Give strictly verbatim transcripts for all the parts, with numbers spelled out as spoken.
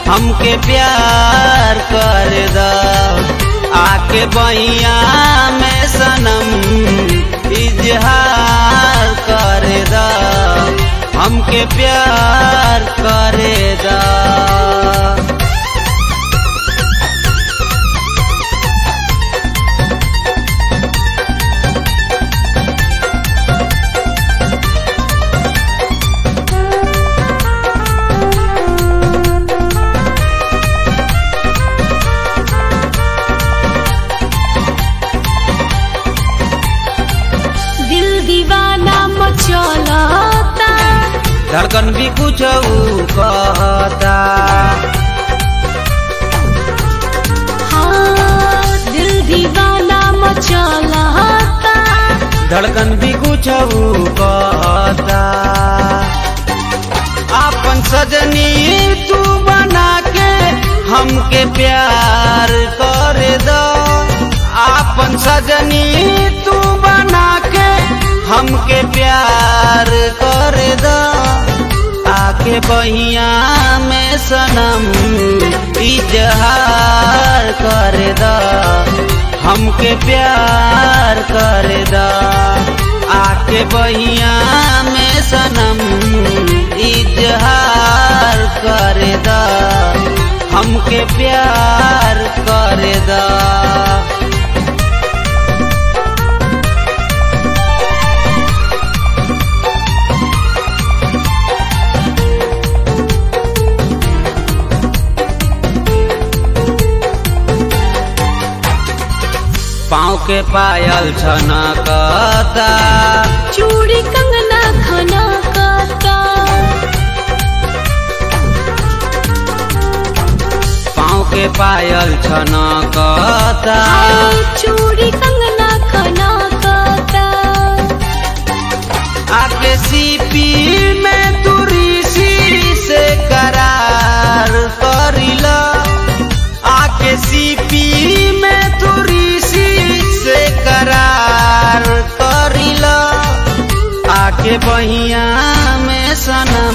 हमके प्यार कर द आके बहिया में सनम इजहार कर द हमके प्यार कर द। चलता धड़कन भी कुछ कहता, हाँ दिल दीवाना मचलता धड़कन भी कुछ कहता। आपन सजनी तू बना के हमके प्यार कर द आपन सजनी तू बना के हमके प्यार कर द आके बहिया में सनम इजहार कर द हमके प्यार कर द आके बहिया में सनम इजहार कर द हमके प्यार कर द। पाँव के पायल छनकता चूड़ी कंगना खनकता, पाँव के पायल छनकता चूड़ी कंगना खनकता। आके सीपी में तू ऋषि से करार करिला आके सीपी में तू से करार करिला आके बहिया में सनम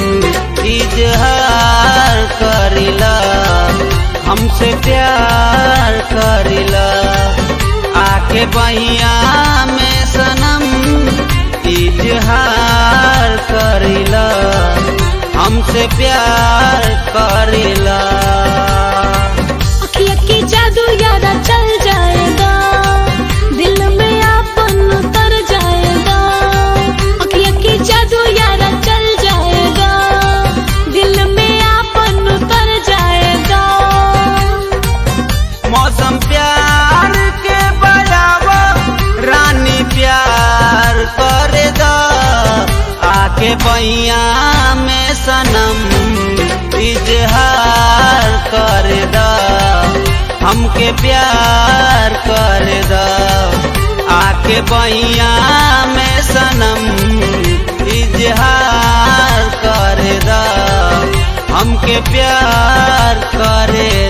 इजहार करिला हमसे प्यार करिला आके बहिया में सनम इजहार करिला हमसे प्यार करिला। अखिया की जादू यारा चल जाएगा दिल में आपन उतर जाएगा, अखिया की जादू यारा चल जाएगा दिल में आपन उतर जाएगा। मौसम प्यार के बजावा रानी प्यार कर द आके बहिया में सनम इजहार कर द हमके प्यार कर द आके बहिया में सनम इजहार कर द हमके प्यार कर